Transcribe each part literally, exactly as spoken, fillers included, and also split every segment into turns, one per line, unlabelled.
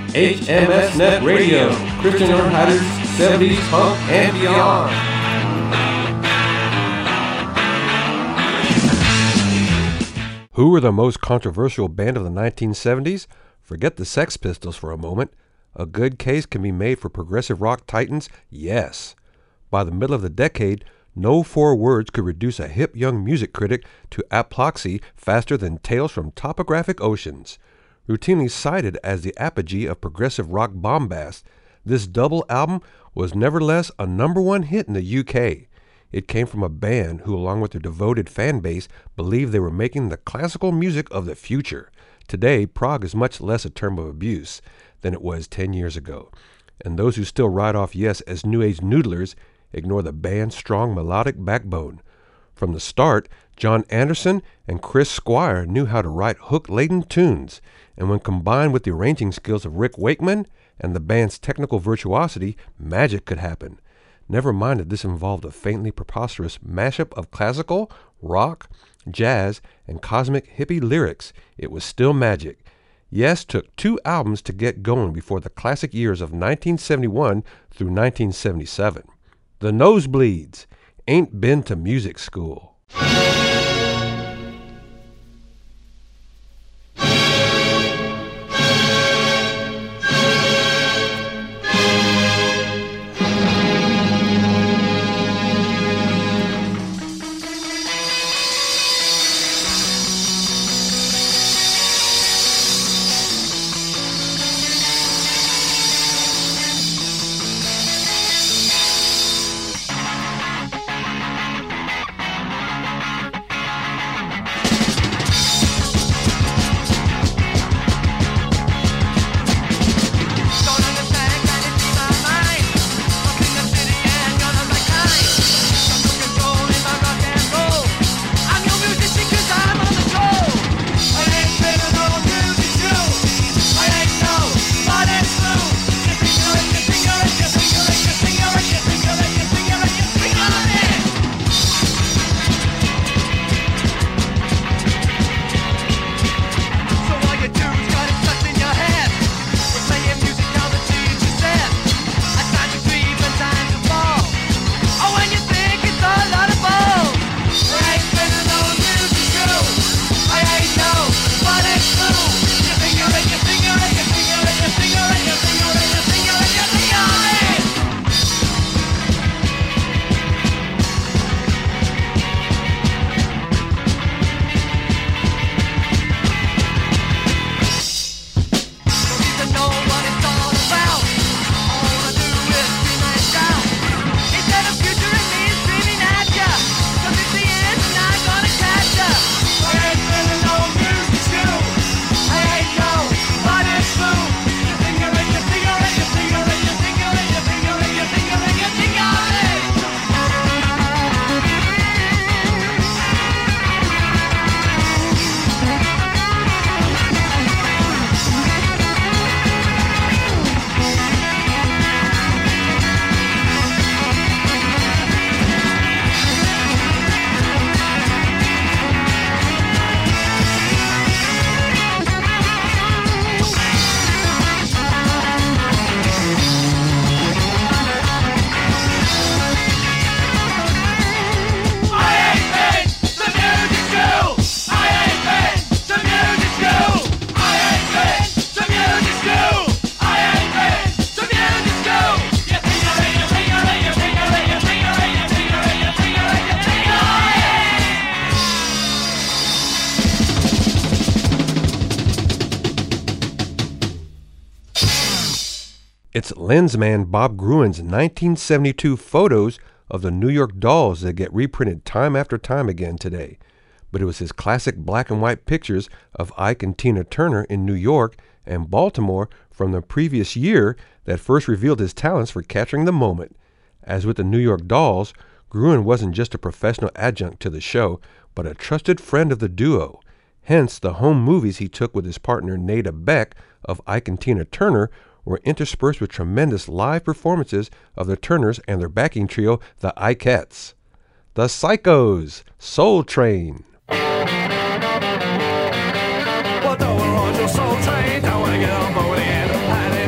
H M S Net Radio, Christian Earnharder's seventies punk and beyond.
Who were the most controversial band of the nineteen seventies? Forget the Sex Pistols for a moment. A good case can be made for progressive rock titans, yes. By the middle of the decade, no four words could reduce a hip young music critic to apoplexy faster than Tales from Topographic Oceans. Routinely cited as the apogee of progressive rock bombast, this double album was nevertheless a number one hit in the U K. It came from a band who, along with their devoted fan base, believed they were making the classical music of the future. Today, prog is much less a term of abuse than it was ten years ago, and those who still write off Yes as New Age noodlers ignore the band's strong melodic backbone. From the start, John Anderson and Chris Squire knew how to write hook-laden tunes, and when combined with the arranging skills of Rick Wakeman and the band's technical virtuosity, magic could happen. Never mind that this involved a faintly preposterous mashup of classical, rock, jazz, and cosmic hippie lyrics. It was still magic. Yes took two albums to get going before the classic years of nineteen seventy-one through nineteen seventy-seven. The Nosebleeds, Ain't Been to Music School. It's lensman Bob Gruen's nineteen seventy-two photos of the New York Dolls that get reprinted time after time again today. But it was his classic black and white pictures of Ike and Tina Turner in New York and Baltimore from the previous year that first revealed his talents for capturing the moment. As with the New York Dolls, Gruen wasn't just a professional adjunct to the show, but a trusted friend of the duo. Hence, the home movies he took with his partner Nada Beck of Ike and Tina Turner were interspersed with tremendous live performances of the Turners and their backing trio, the Ikettes. The Psychos, Soul Train.
Well, don't want your soul train, don't want to get on board and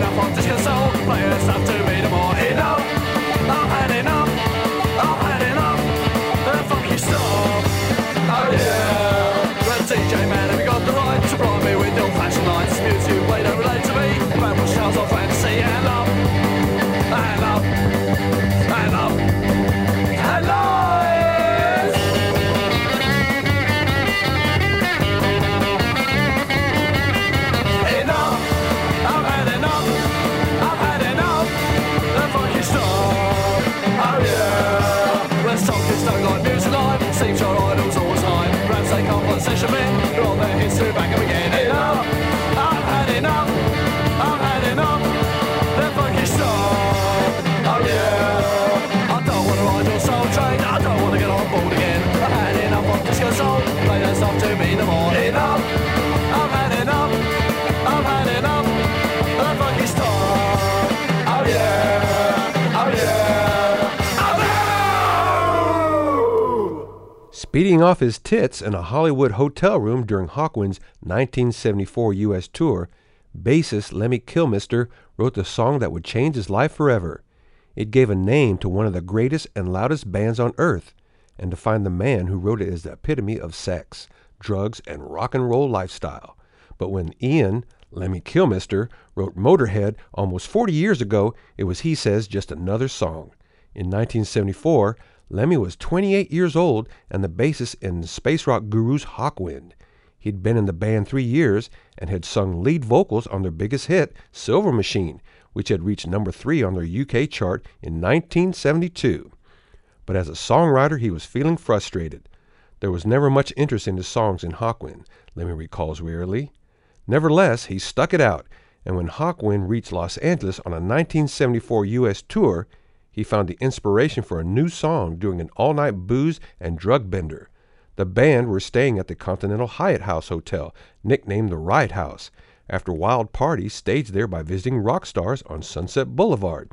Speeding off his tits in a Hollywood hotel room during Hawkwind's nineteen seventy-four U S tour, bassist Lemmy Kilmister wrote the song that would change his life forever. It gave a name to one of the greatest and loudest bands on earth, and defined the man who wrote it as the epitome of sex, drugs, and rock and roll lifestyle. But when Ian, Lemmy Kilmister, wrote Motorhead almost forty years ago, it was, he says, just another song. In nineteen seventy-four, Lemmy was twenty-eight years old and the bassist in space rock gurus Hawkwind. He'd been in the band three years and had sung lead vocals on their biggest hit, Silver Machine, which had reached number three on their U K chart in nineteen seventy-two. But as a songwriter, he was feeling frustrated. There was never much interest in his songs in Hawkwind, Lemmy recalls wearily. Nevertheless, he stuck it out, and when Hawkwind reached Los Angeles on a nineteen seventy-four U S tour, he found the inspiration for a new song during an all-night booze and drug bender. The band were staying at the Continental Hyatt House Hotel, nicknamed the Riot House, after wild parties staged there by visiting rock stars on Sunset Boulevard.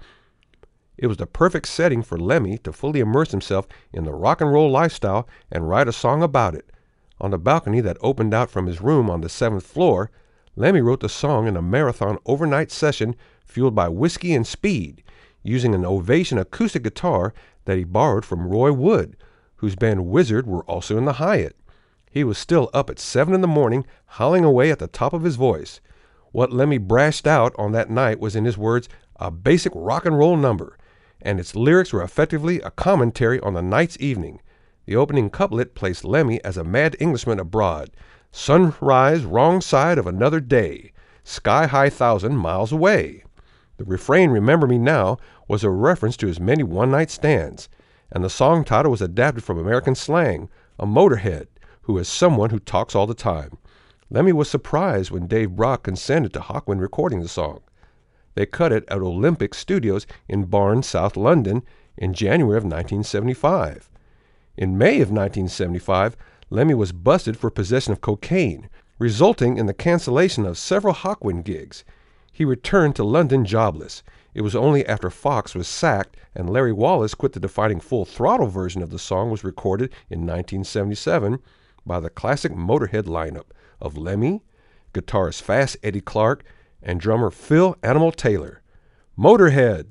It was the perfect setting for Lemmy to fully immerse himself in the rock and roll lifestyle and write a song about it. On the balcony that opened out from his room on the seventh floor, Lemmy wrote the song in a marathon overnight session fueled by whiskey and speed, using an Ovation acoustic guitar that he borrowed from Roy Wood, whose band Wizard were also in the Hyatt. He was still up at seven in the morning, howling away at the top of his voice. What Lemmy brashed out on that night was, in his words, a basic rock and roll number, and its lyrics were effectively a commentary on the night's evening. The opening couplet placed Lemmy as a mad Englishman abroad. Sunrise wrong side of another day, sky high thousand miles away. The refrain, Remember Me Now, was a reference to his many one-night stands, and the song title was adapted from American slang, a motorhead, who is someone who talks all the time. Lemmy was surprised when Dave Brock consented to Hawkwind recording the song. They cut it at Olympic Studios in Barnes, South London, in January of nineteen seventy-five. In May of nineteen seventy-five, Lemmy was busted for possession of cocaine, resulting in the cancellation of several Hawkwind gigs. He returned to London jobless. It was only after Fox was sacked and Larry Wallace quit that the defining Full Throttle version of the song was recorded in nineteen seventy-seven by the classic Motorhead lineup of Lemmy, guitarist Fast Eddie Clarke, and drummer Phil Animal Taylor. Motorhead.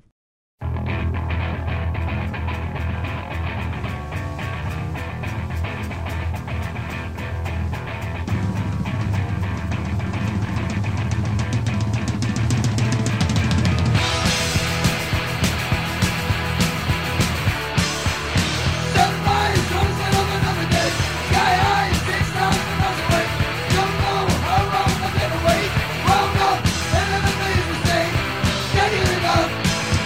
Get it up!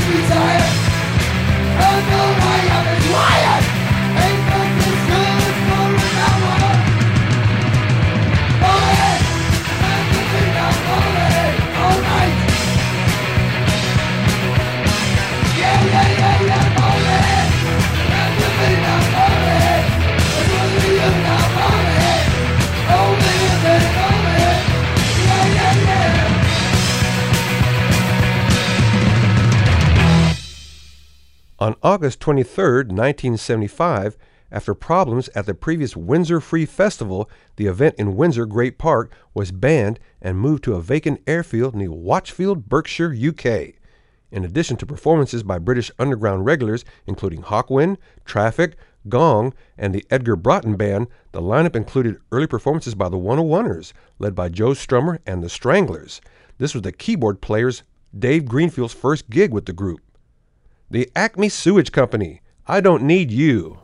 On August twenty-third, nineteen seventy-five, after problems at the previous Windsor Free Festival, the event in Windsor Great Park was banned and moved to a vacant airfield near Watchfield, Berkshire, U K. In addition to performances by British Underground regulars, including Hawkwind, Traffic, Gong, and the Edgar Broughton Band, the lineup included early performances by the one oh oneers, led by Joe Strummer and the Stranglers. This was the keyboard player's Dave Greenfield's first gig with the group. The Acme Sewage Company, I Don't Need You.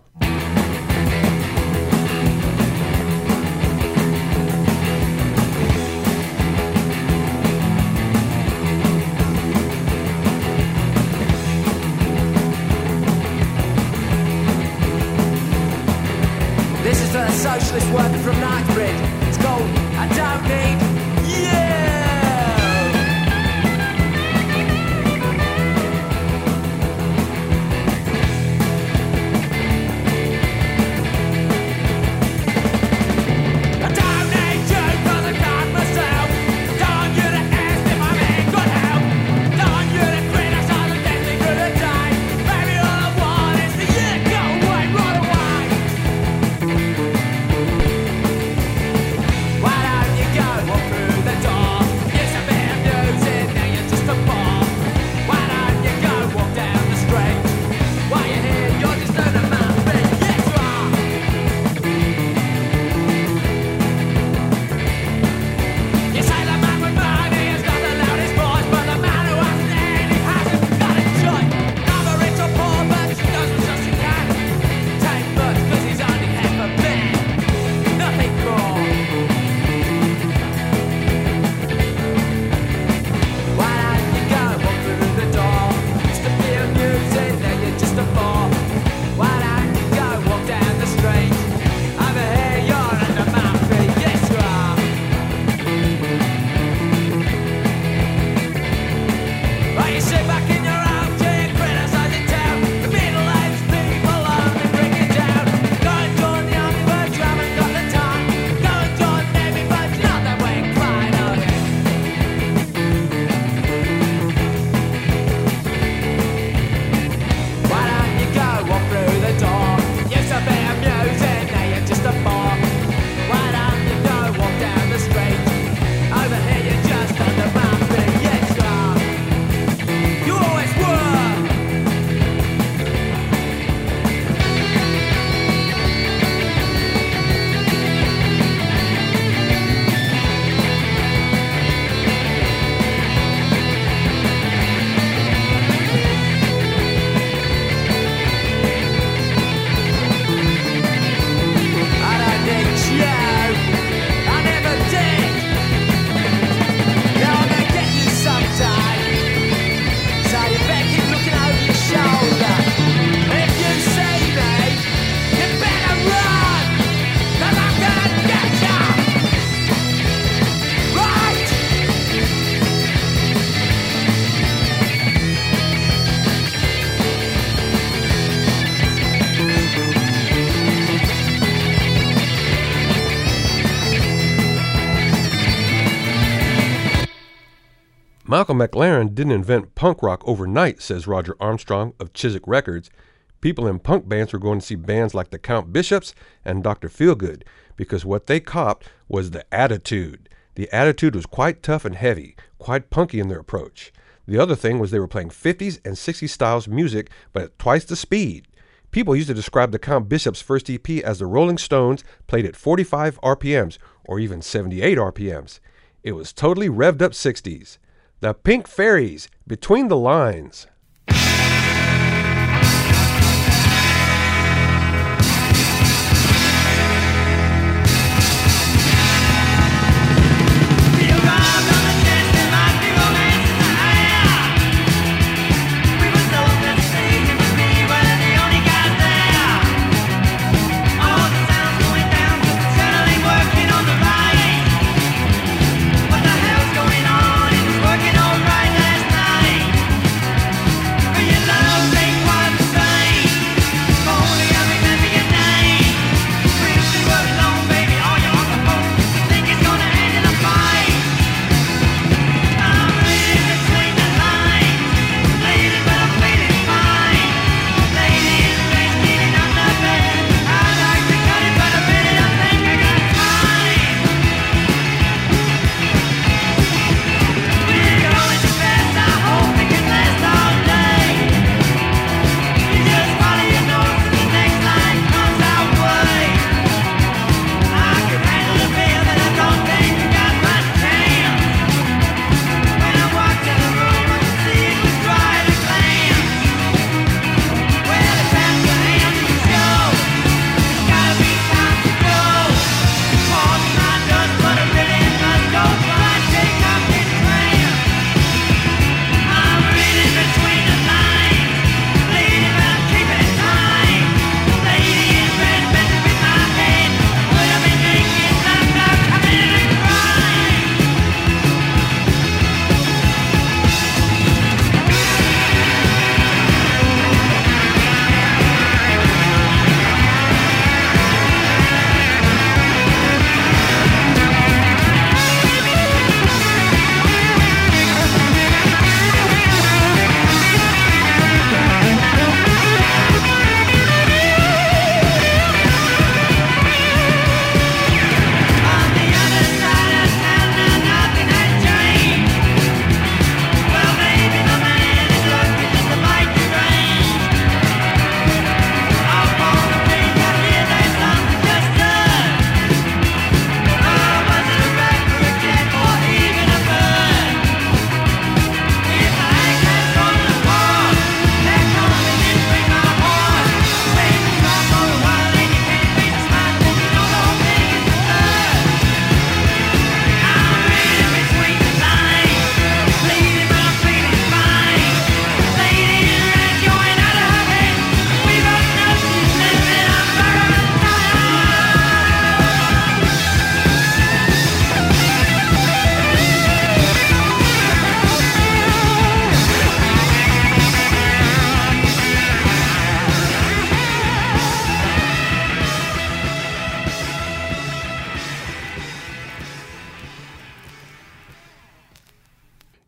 This is a socialist worker from Knightsbridge. It's called I Don't Need You.
Malcolm McLaren didn't invent punk rock overnight, says Roger Armstrong of Chiswick Records. People in punk bands were going to see bands like the Count Bishops and Doctor Feelgood because what they copped was the attitude. The attitude was quite tough and heavy, quite punky in their approach. The other thing was they were playing fifties and sixties styles music, but at twice the speed. People used to describe the Count Bishops' first E P as the Rolling Stones played at forty-five R P Ms, or even seventy-eight R P Ms. It was totally revved up sixties. The Pink Fairies, Between the Lines.
We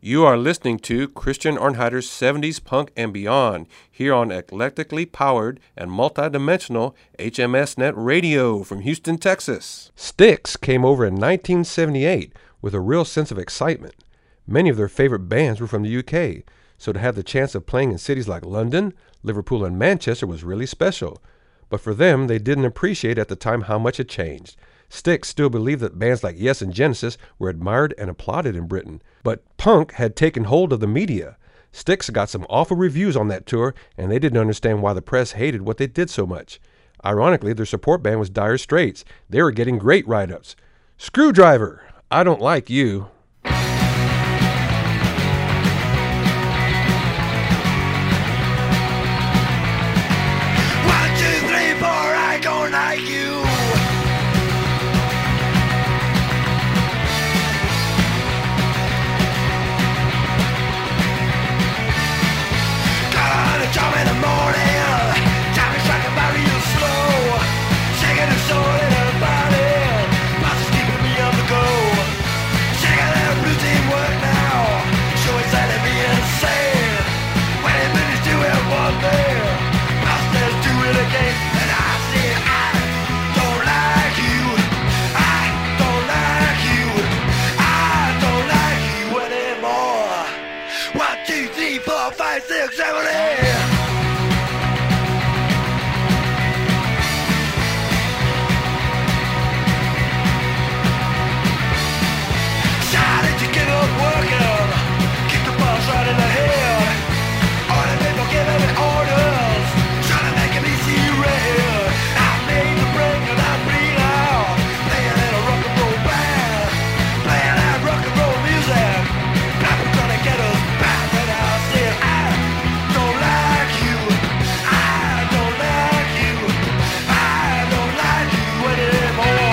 You are listening to Christian Arnheiter's seventies Punk and Beyond here on eclectically powered and multidimensional H M S Net Radio from Houston, Texas. Styx came over in nineteen seventy-eight with a real sense of excitement. Many of their favorite bands were from the U K, so to have the chance of playing in cities like London, Liverpool, and Manchester was really special. But for them, they didn't appreciate at the time how much had changed. Styx still believed that bands like Yes and Genesis were admired and applauded in Britain, but punk had taken hold of the media. Styx got some awful reviews on that tour, and they didn't understand why the press hated what they did so much. Ironically, their support band was Dire Straits. They were getting great write-ups. Screwdriver, I Don't Like You.
One, two, three, four, I don't like you. Job in the morning, time is striking by real slow. Shaking the soul in her body, boss is keeping me on the go. Shaking that routine work now, so excited me insane. When it finished doing one thing, boss says do it again. And I say I don't like you, I don't like you, I don't like you anymore. One, two, three, four, five, six, seven, eight. Right in the head, all the people giving me orders, trying to make me see red. I made the break and I breathe out, playing in a rock and roll band, playing that rock and roll music. People gonna get us back, and I said I don't like you, I don't like you, I don't like you anymore.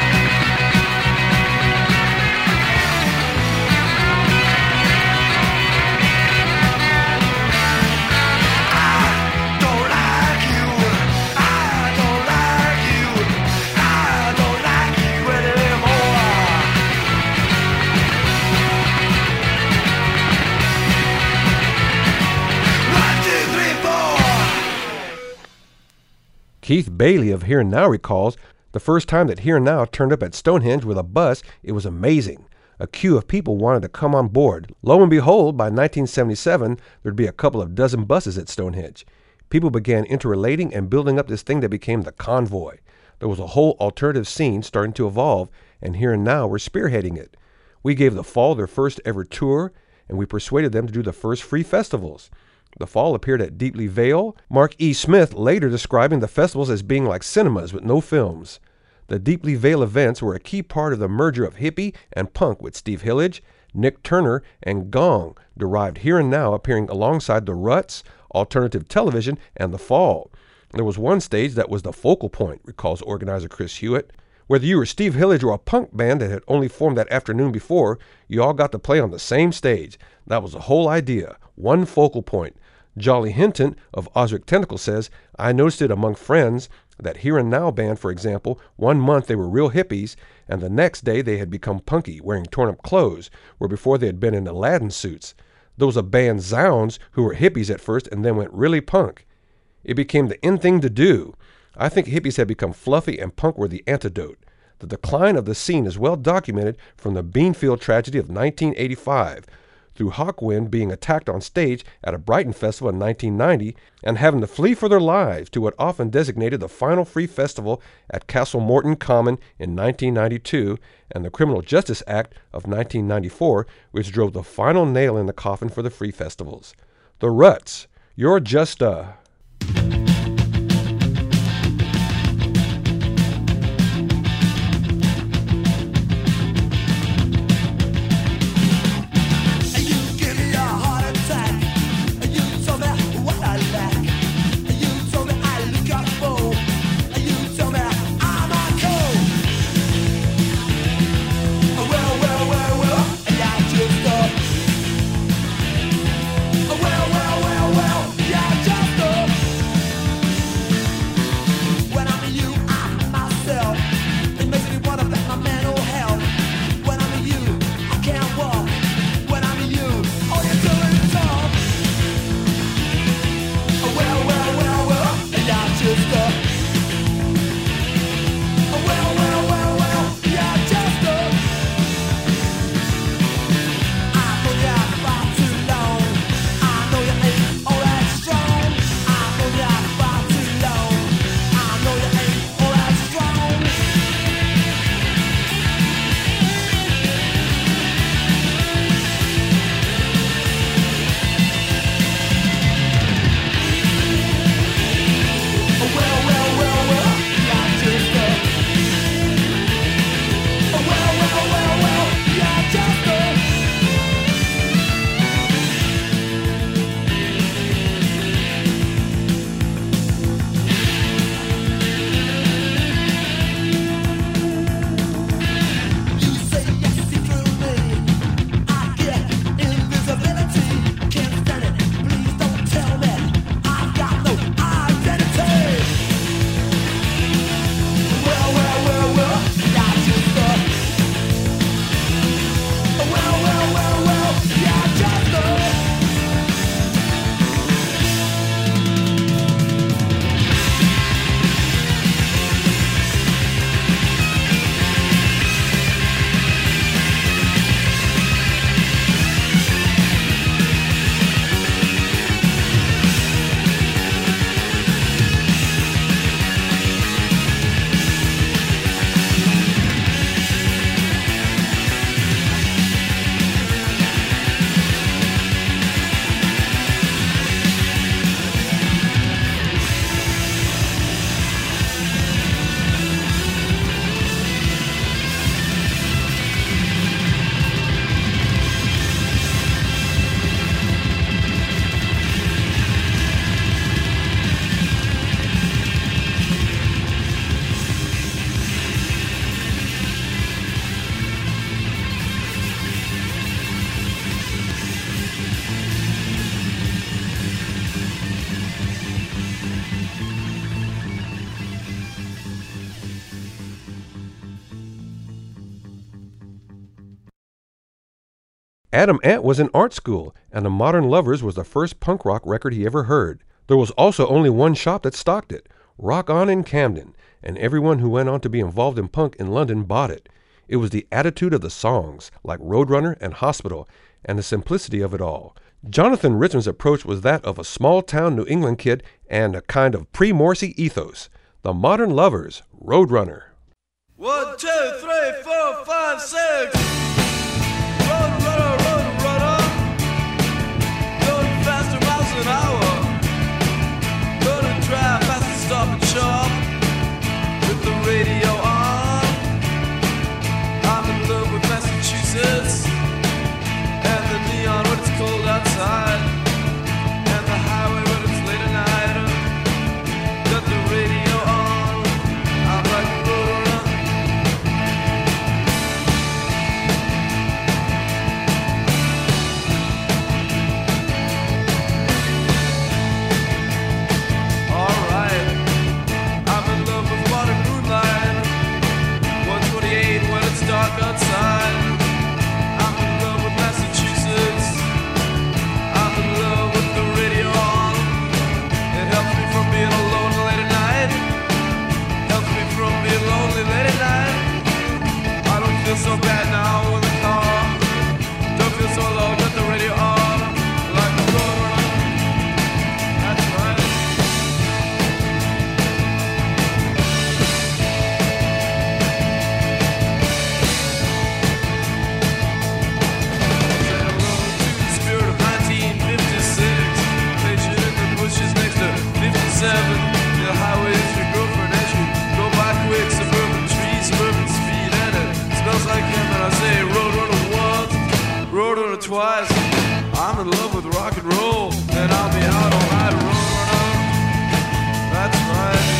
Keith Bailey of Here and Now recalls, the first time that Here and Now turned up at Stonehenge with a bus, it was amazing. A queue of people wanted to come on board. Lo and behold, by nineteen seventy-seven, there'd be a couple of dozen buses at Stonehenge. People began interrelating and building up this thing that became the Convoy. There was a whole alternative scene starting to evolve, and Here and Now were spearheading it. We gave The Fall their first ever tour, and we persuaded them to do the first free festivals. The Fall appeared at Deeply Vale, Mark E. Smith later describing the festivals as being like cinemas with no films. The Deeply Vale events were a key part of the merger of hippie and punk, with Steve Hillage, Nick Turner, and Gong, derived Here and Now appearing alongside The Ruts, Alternative Television, and The Fall. There was one stage that was the focal point, recalls organizer Chris Hewitt. Whether you were Steve Hillage or a punk band that had only formed that afternoon before, you all got to play on the same stage. That was the whole idea, one focal point. Jolly Hinton of Osric Tentacle says, I noticed it among friends, that Here and Now band, for example, one month they were real hippies, and the next day they had become punky, wearing torn-up clothes, where before they had been in Aladdin suits. There was a band, Zounds, who were hippies at first and then went really punk. It became the in thing to do. I think hippies had become fluffy and punk were the antidote. The decline of the scene is well documented from the Beanfield tragedy of nineteen eighty-five, through Hawkwind being attacked on stage at a Brighton festival in nineteen ninety and having to flee for their lives to what often designated the final free festival at Castle Morton Common in nineteen ninety-two, and the Criminal Justice Act of nineteen ninety-four, which drove the final nail in the coffin for the free festivals. The Ruts, You're Just a...
Well, well, well, well, yeah, just
Adam Ant was in art school, and The Modern Lovers was the first punk rock record he ever heard. There was also only one shop that stocked it, Rock On in Camden, and everyone who went on to be involved in punk in London bought it. It was the attitude of the songs, like Roadrunner and Hospital, and the simplicity of it all. Jonathan Richman's approach was that of a small-town New England kid and a kind of pre-Morrissey ethos. The Modern Lovers, Roadrunner.
One, two, three, four, five, six. Roadrunner, Roadrunner. Going faster miles an hour. Gonna drive fast and stop and shop with the radio on. I'm in love with Massachusetts and the neon when it's cold outside, and the highway when it's late at night. Got the radio on. I'm like a roadrunner. Alright, I'm in love with modern moonlight. one twenty-eight when it's dark outside. I'm in love with Massachusetts. I'm in love with the radio on. It helps me from being alone late at night. Helps me from being lonely late at night. I don't feel so bad now in the car. Don't feel so low, got the radio on. Like a roadrunner. That's right. Say hello to the spirit of nineteen fifty-six. Pictured in the bushes next to fifty-seven. The highway's your girlfriend as you go by quick. Suburban trees, suburban speed, and it smells like him. And I say roadrunner once, roadrunner twice. I'm in love with rock and roll, and I'll be out all night, roadrunner. That's right.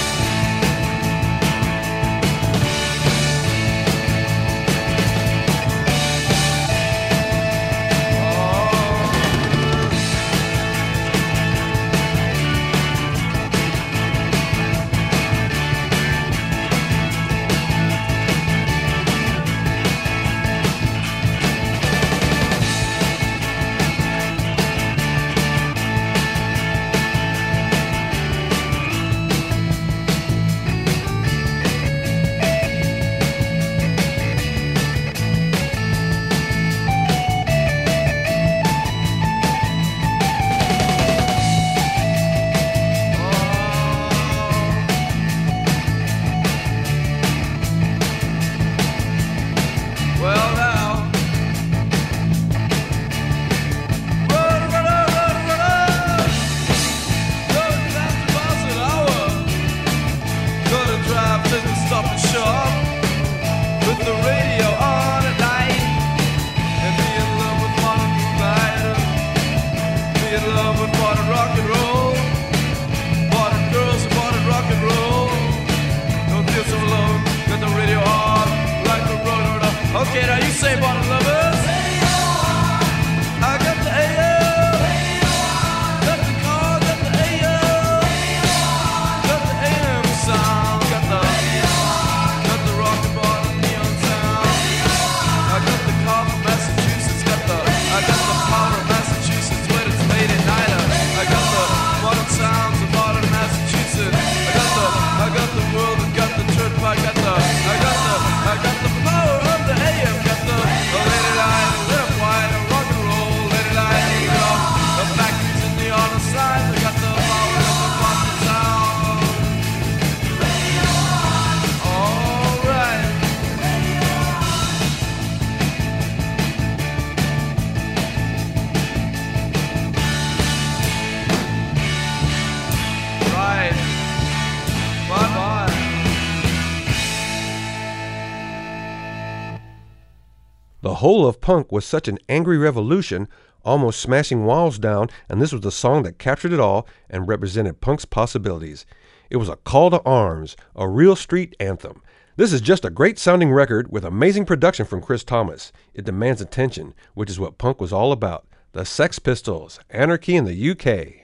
Well now, roadrunner, roadrunner, going fast miles an hour. Gonna drive to the stop and shop with the radio on at night, and be in love with modern moonlight, be in love with modern rock and roll, modern girls and modern rock and roll. Don't feel so alone, got the radio on like a roadrunner. Okay, now you say modern lovers. I got the A M, got the car, got the A M, got the A M sound, got the, got the rock and bottom neon sound. I got the car from Massachusetts, got the, I got the power of Massachusetts when it's late at night. I got the modern sounds of modern Massachusetts. I got the, I got the world, I got the turnpike, got the, I got the, I got the power of the A M, got the, the late at night, live white, rock and roll, late at night, New York, the factories in the on the side. I got the power of the modern sound. All right. Right. Bye-bye.
The whole of punk was such an angry revolution, almost smashing walls down, and this was the song that captured it all and represented punk's possibilities. It was a call to arms, a real street anthem. This is just a great sounding record with amazing production from Chris Thomas. It demands attention, which is what punk was all about. The Sex Pistols, Anarchy in the U K.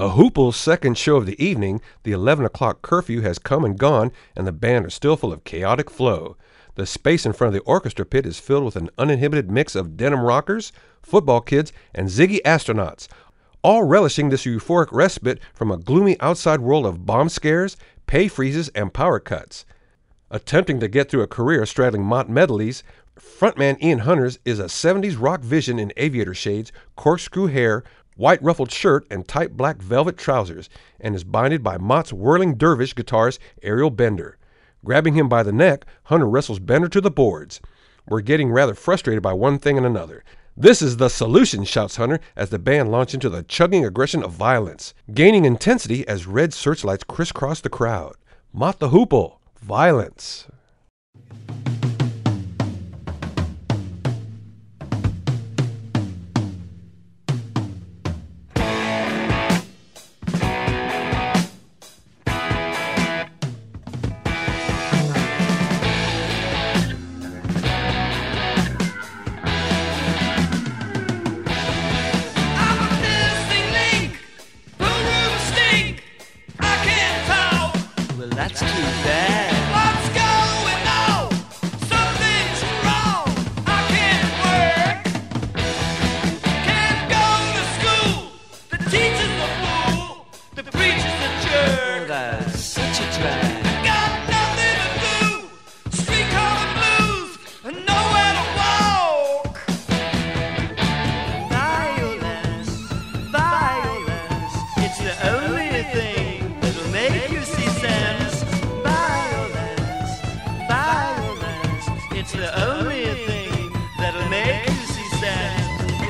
The Hoople's second show of the evening, the eleven o'clock curfew has come and gone, and the band are still full of chaotic flow. The space in front of the orchestra pit is filled with an uninhibited mix of denim rockers, football kids, and Ziggy astronauts, all relishing this euphoric respite from a gloomy outside world of bomb scares, pay freezes, and power cuts. Attempting to get through a career straddling Mott medleys, frontman Ian Hunters is a seventies rock vision in aviator shades, corkscrew hair, white ruffled shirt, and tight black velvet trousers, and is binded by Mott's whirling dervish guitarist Ariel Bender. Grabbing him by the neck, Hunter wrestles Bender to the boards. We're getting rather frustrated by one thing and another. This is the solution, shouts Hunter as the band launch into the chugging aggression of violence, gaining intensity as red searchlights crisscross the crowd. Mott the Hoople, Violence.
That's too bad. What's going on? Something's wrong. I can't work. Can't go to school. The teacher's a fool. The preacher's a jerk. Oh, that's such a drag. Got nothing to do. Street corner blues and nowhere to walk. Violence, violence. It's the only thing that'll make you see sense. It's the only thing that'll make you see sense.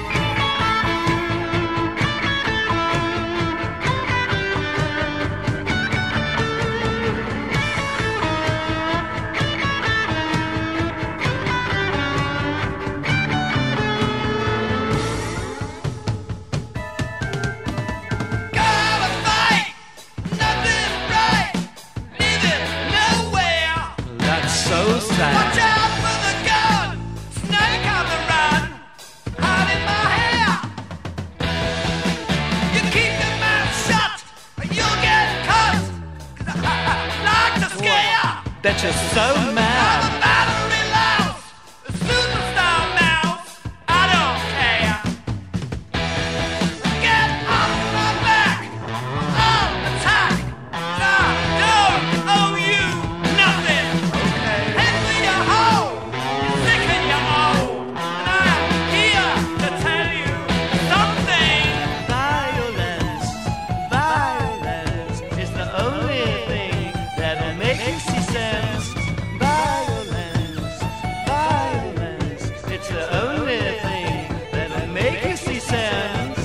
Gotta fight, nothing right, neither nowhere. That's so sad. Watch out! That you're so mad. I'm a battery louse, a superstar mouse. I don't care. Get off my back, on attack. I don't owe you nothing. Okay. Head for your hole, you're sick and you're old, and I'm here to tell you something. Violence, violence is the only thing that'll make you see sense. Violence, violence, it's the only thing that'll make you see sense.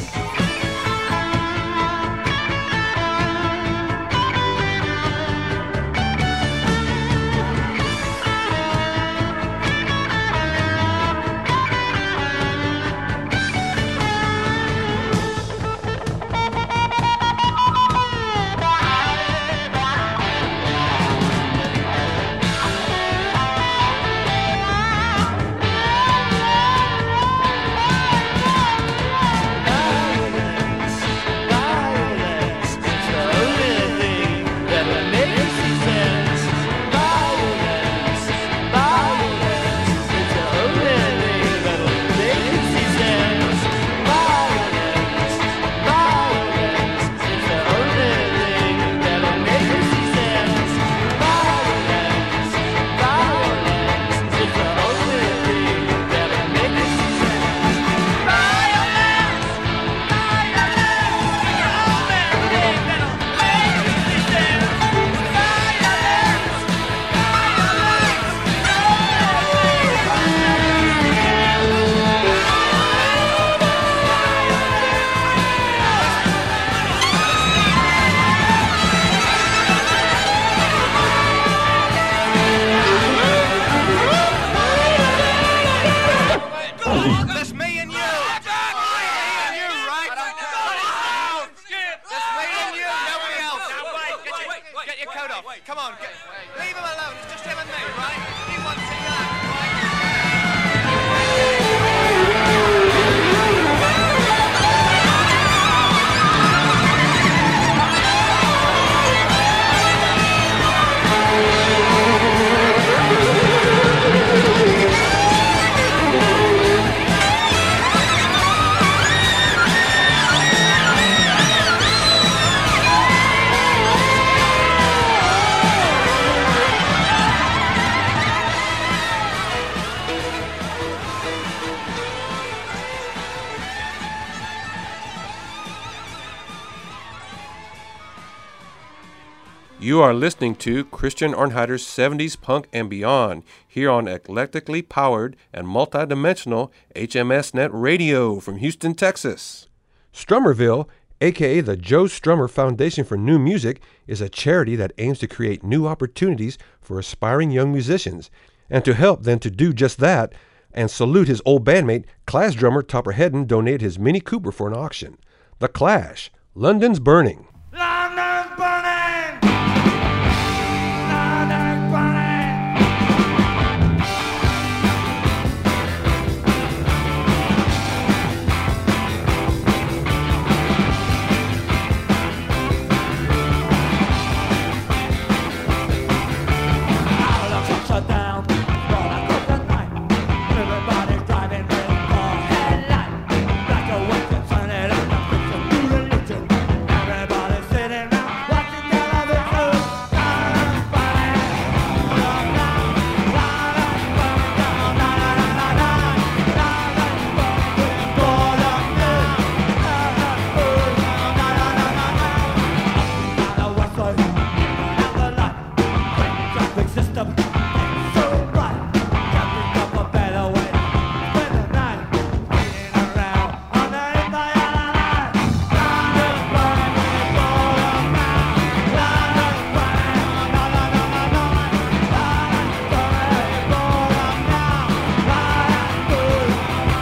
Come on, get, leave him alone. It's just him and me, right? He wants to go, right?
You are listening to Christian Arnheider's seventies Punk and Beyond here on eclectically powered and multidimensional H M S Net Radio from Houston, Texas. Strummerville, aka the Joe Strummer Foundation for New Music, is a charity that aims to create new opportunities for aspiring young musicians. And to help them to do just that and salute his old bandmate, Clash drummer Topper Headon donated his Mini Cooper for an auction. The Clash, London's Burning.
London's burning! London's burning! All the trucks are down, all across the night. Everybody's driving with a headlight. Like a wicked sun and a picture to religion. Everybody's sitting around watching television. London's burning, London's burning, London's burning down, la la la la la. London's burning, for the good. London's burning, la la la la la. On the west side, on the light, traffic system ain't so bright. Can't think of a better way to spend the night. Getting around on the entire line. London's burning, it's all around. London's burning, la la la la la. London's burning, it's all around now. London's burning.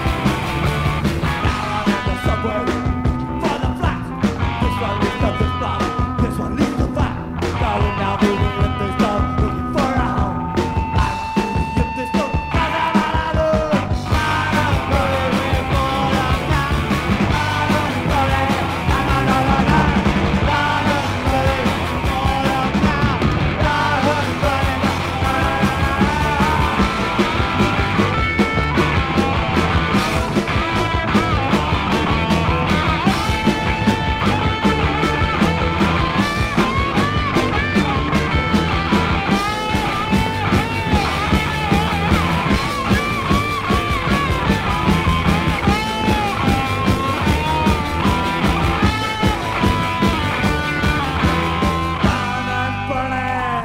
Now I'm in the subway for the flat. This one leads up the spot. This one leads the flat. Going down, moving with this dog, looking for a home. I want to get this dog. La la la la la. London's burning, it's all around now. London's burning, la la la la la. London's burning, it's all around now. London's burning, la la la la la. London's burning.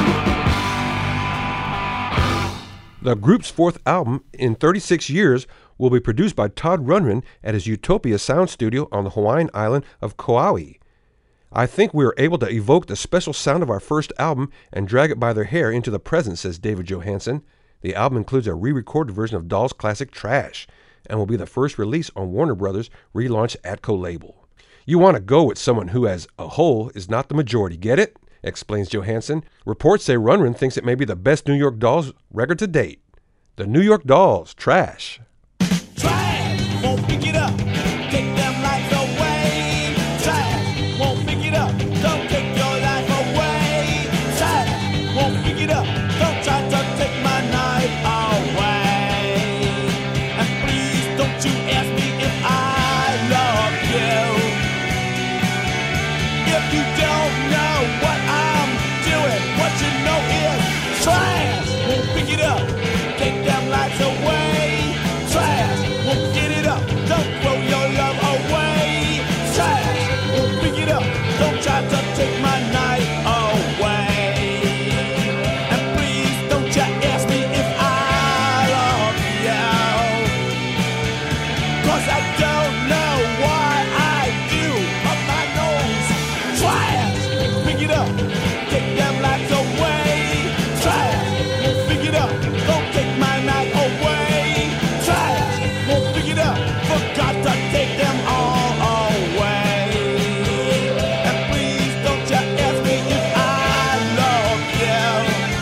The group's fourth album in thirty-six years will be produced by Todd Rundgren at his Utopia Sound Studio on the Hawaiian island of Kauai. I think we were able to evoke the special sound of our first album and drag it by their hair into the present, says David Johansen. The album includes a re-recorded version of Doll's classic Trash and will be the first release on Warner Brothers' relaunched Atco label. You want to go with someone who as a whole is not the majority, get it? Explains Johansen. Reports say Rundgren thinks it may be the best New York Dolls record to date. The New York Dolls, Trash.
Trash, won't pick it up. Take them lights away. Trash, won't pick it up. Don't take your life away. Trash, won't pick it up. Don't try to take my night away. And please don't you ask me if I love you. If you don't know what I'm doing, what you know is trash. Won't pick it up. Take them lights away. Trash, won't get it up. Don't throw your love away. Trash, won't pick it up. Don't try to take my night away. And please don't you ask me if I love you. 'Cause I don't know why I do. Up my nose. Trash, pick it up. Take them lights away. Trash, won't pick it up. Don't take my night away. Trash, won't pick it up. Forgot to take them all away. And please don't you ask me if I love you.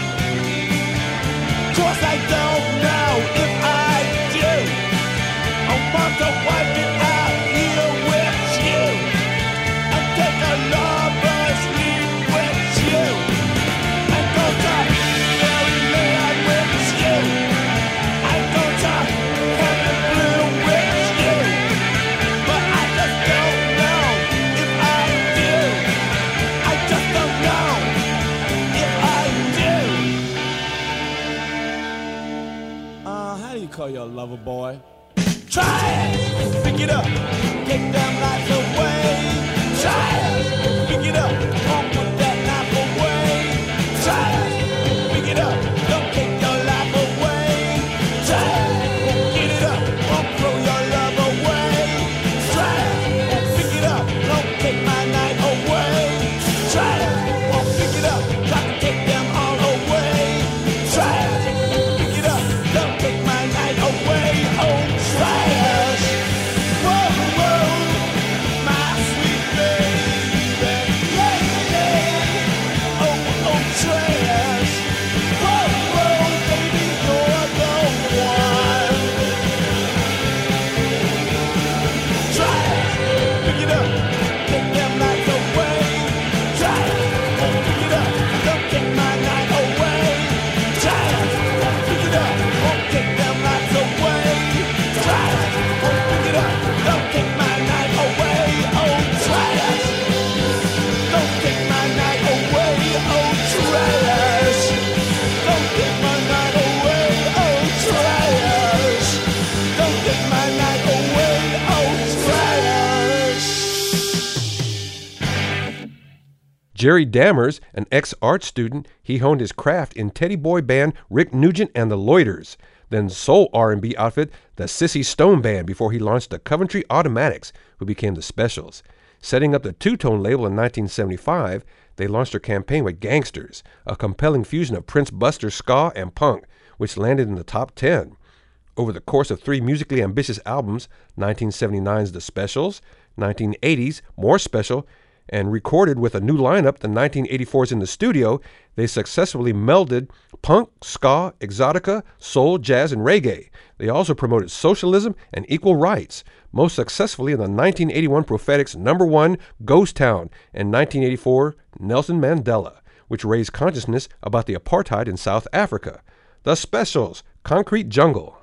'Cause I don't know if I do. I want to wipe it out here with you. And take a lover's leave with you. And go to fairyland with you. And go to heaven blue with you. But I just don't know if I do. I just don't know if I do. Uh, how do you call your lover boy? Trash, pick it up, take them lights away. Trash, pick it up, won't put that knife away.
Jerry Dammers, an ex-art student, he honed his craft in Teddy Boy band Rick Nugent and the Loiters, then soul R and B outfit the Sissy Stone Band before he launched the Coventry Automatics, who became the Specials. Setting up the Two-Tone label in nineteen seventy-five, they launched their campaign with Gangsters, a compelling fusion of Prince Buster's ska and punk, which landed in the top ten. Over the course of three musically ambitious albums, nineteen seventy-nine's The Specials, nineteen eighty's More Special, and recorded with a new lineup, the nineteen eighty-four's In the Studio, they successfully melded punk, ska, exotica, soul, jazz, and reggae. They also promoted socialism and equal rights, most successfully in the nineteen eighty-one Prophetics' number one, Ghost Town, and nineteen eighty-four, Nelson Mandela, which raised consciousness about the apartheid in South Africa. The Specials, Concrete Jungle.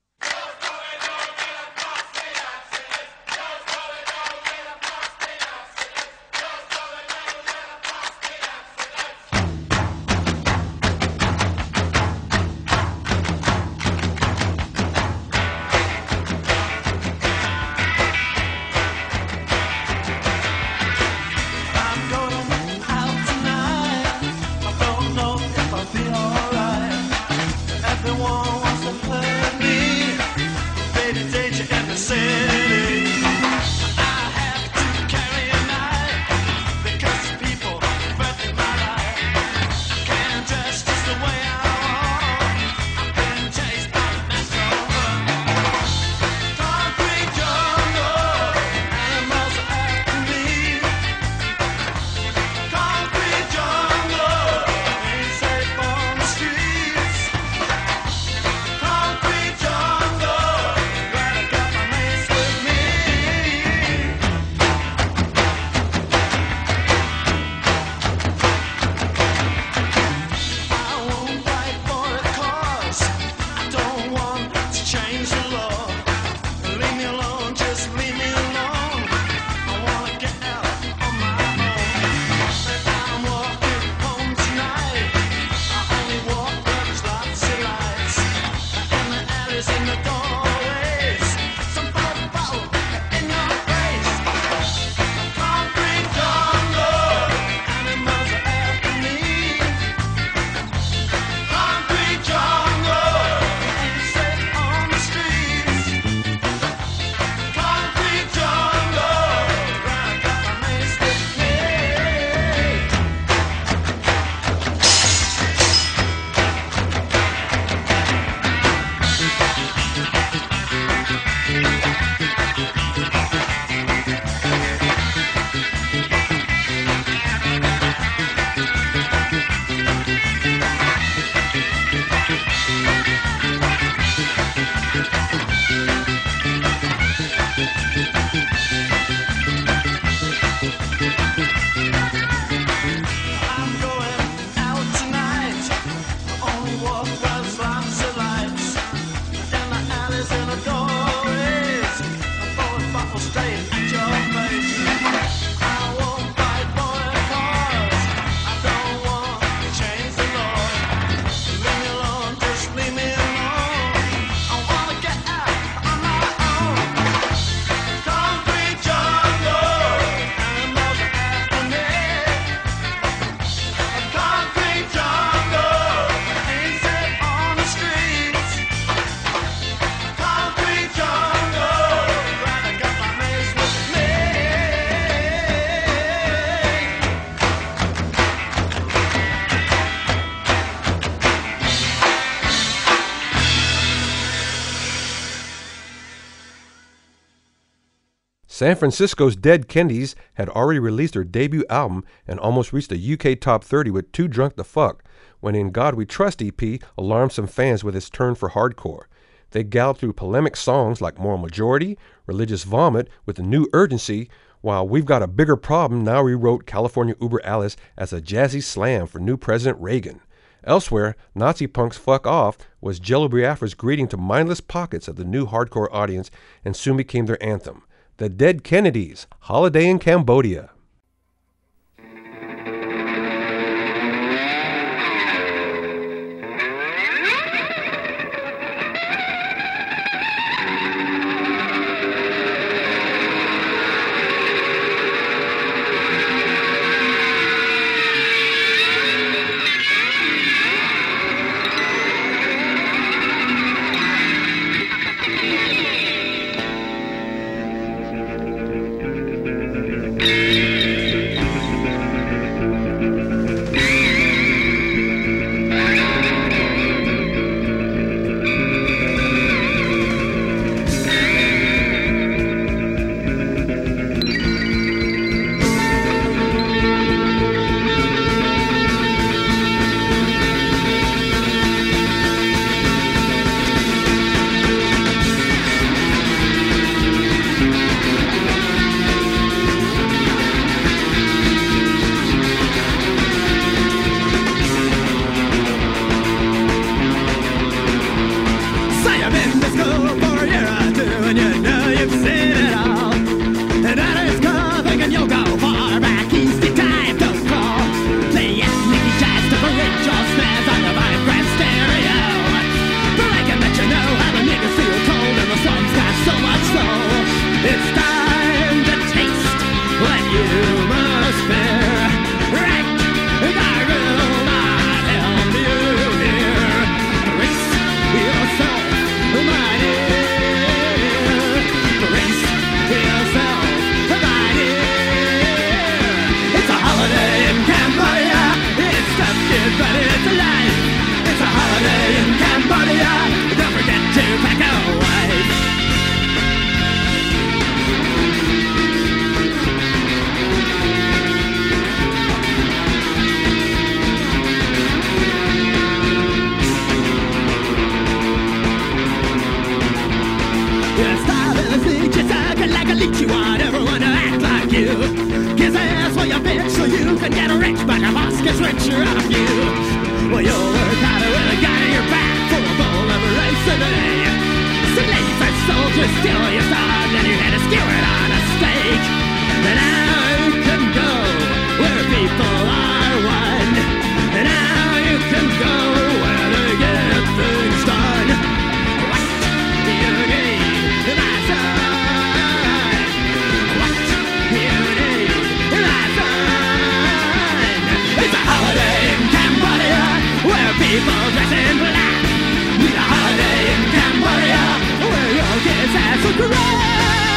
San Francisco's Dead Kennedys had already released their debut album and almost reached the U K top thirty with Too Drunk to Fuck, when In God We Trust E P alarmed some fans with its turn for hardcore. They galloped through polemic songs like Moral Majority, Religious Vomit with a new urgency, while We've Got a Bigger Problem now rewrote California Uber Alice as a jazzy slam for new President Reagan. Elsewhere, Nazi Punk's Fuck Off was Jello Biafra's greeting to mindless pockets of the new hardcore audience and soon became their anthem. The Dead Kennedys, Holiday in Cambodia.
Your style is leech, you suck it like a leech. You want everyone to act like you. Kiss ass for your bitch so you can get rich, but your boss gets richer out of you. Well, you'll work harder with a gun in your back for a bowl of rice a day. Some lazy soldiers steal your son and you had to skewer it on a stake. And now you can go where people are one. And now you can go where they get things done. What do you need, my son? What do you need, my son? It's a holiday in Cambodia where people dress in black. Need a holiday in Cambodia where your kids have some crack.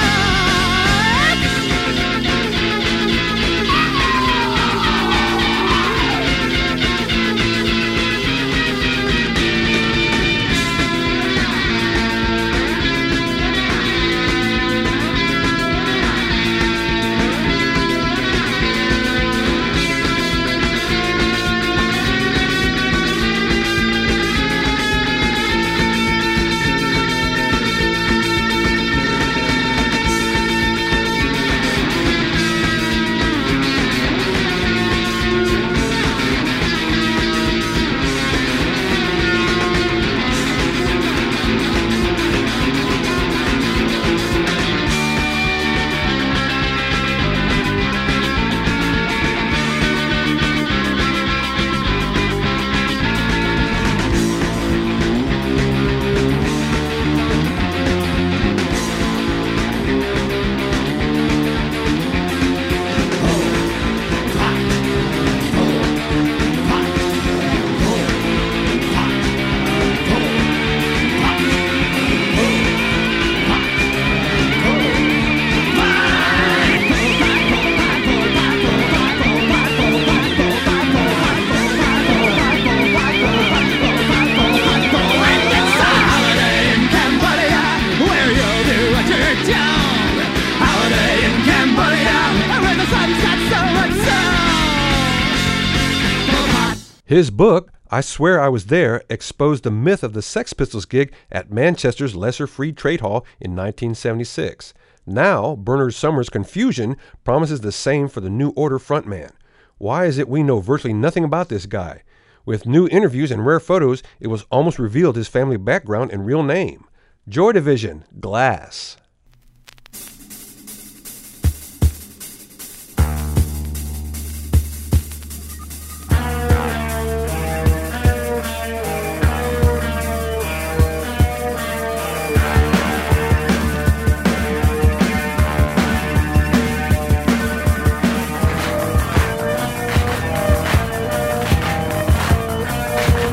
His book, I Swear I Was There, exposed the myth of the Sex Pistols gig at Manchester's Lesser Free Trade Hall in nineteen seventy-six. Now, Bernard Summer's Confusion promises the same for the New Order frontman. Why is it we know virtually nothing about this guy? With new interviews and rare photos, it was almost revealed his family background and real name. Joy Division, Glass.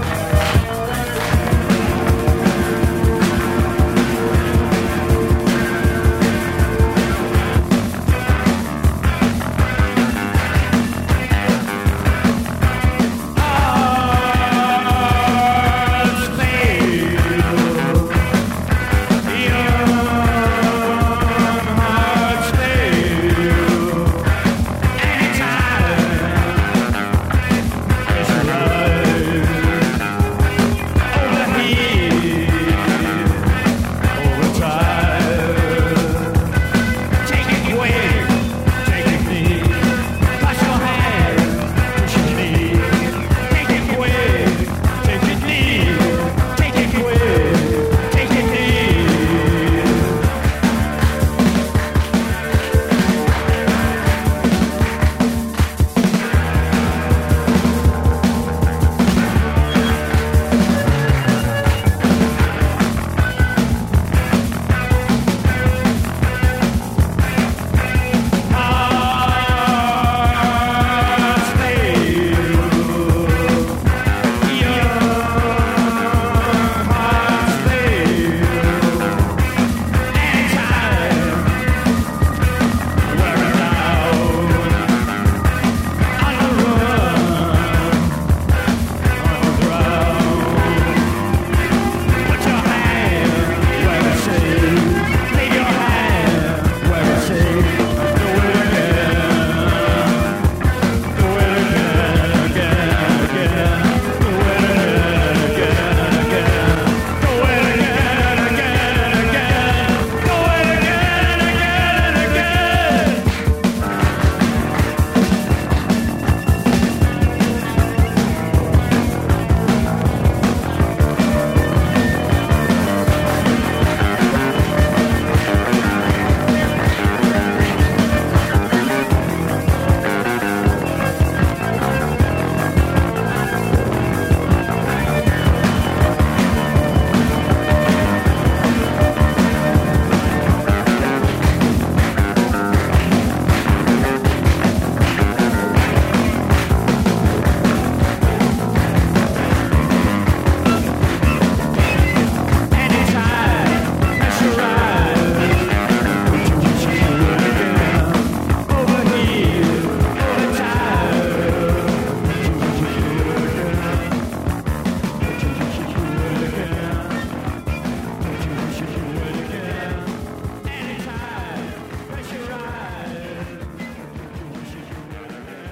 We'll be right back.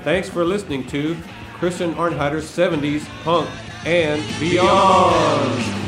Thanks for listening to Christian Arnheiter's seventies Punk and Beyond.